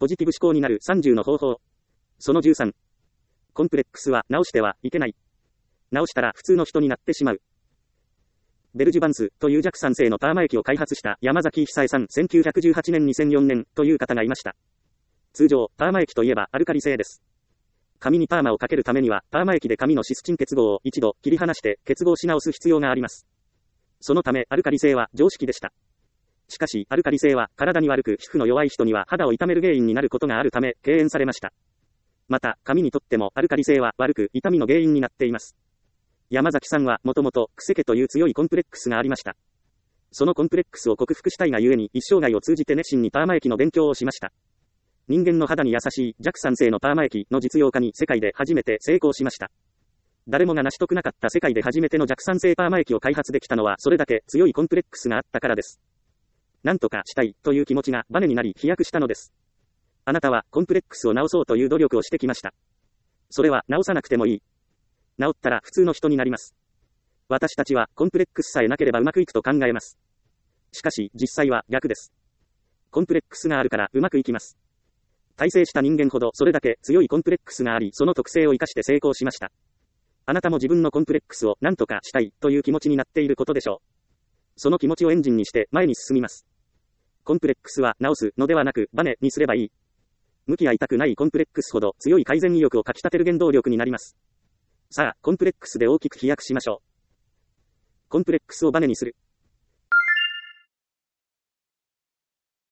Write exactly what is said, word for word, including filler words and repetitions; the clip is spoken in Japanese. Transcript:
ポジティブ思考になるさんじゅうの方法。そのじゅうさん。コンプレックスは直してはいけない。直したら普通の人になってしまう。ベルジュバンスという弱酸性のパーマ液を開発した山崎久恵さんせんきゅうひゃくじゅうはちねんにせんよねんという方がいました。通常、パーマ液といえばアルカリ性です。髪にパーマをかけるためには、パーマ液で髪のシスチン結合を一度切り離して結合し直す必要があります。そのためアルカリ性は常識でした。しかし、アルカリ性は体に悪く皮膚の弱い人には肌を痛める原因になることがあるため敬遠されました。また、髪にとってもアルカリ性は悪く痛みの原因になっています。山崎さんはもともとクセ毛という強いコンプレックスがありました。そのコンプレックスを克服したいがゆえに一生涯を通じて熱心にパーマ液の勉強をしました。人間の肌に優しい弱酸性のパーマ液の実用化に世界で初めて成功しました。誰もが成し遂げなかった世界で初めての弱酸性パーマ液を開発できたのはそれだけ強いコンプレックスがあったからです。なんとかしたいという気持ちがバネになり飛躍したのです。あなたはコンプレックスを直そうという努力をしてきました。それは直さなくてもいい。治ったら普通の人になります。私たちはコンプレックスさえなければうまくいくと考えます。しかし実際は逆です。コンプレックスがあるからうまくいきます。大成した人間ほどそれだけ強いコンプレックスがありその特性を生かして成功しました。あなたも自分のコンプレックスを何とかしたいという気持ちになっていることでしょう。その気持ちをエンジンにして前に進みます。コンプレックスは直すのではなくバネにすればいい。向き合いたくないコンプレックスほど強い改善意欲をかき立てる原動力になります。さあ、コンプレックスで大きく飛躍しましょう。コンプレックスをバネにする。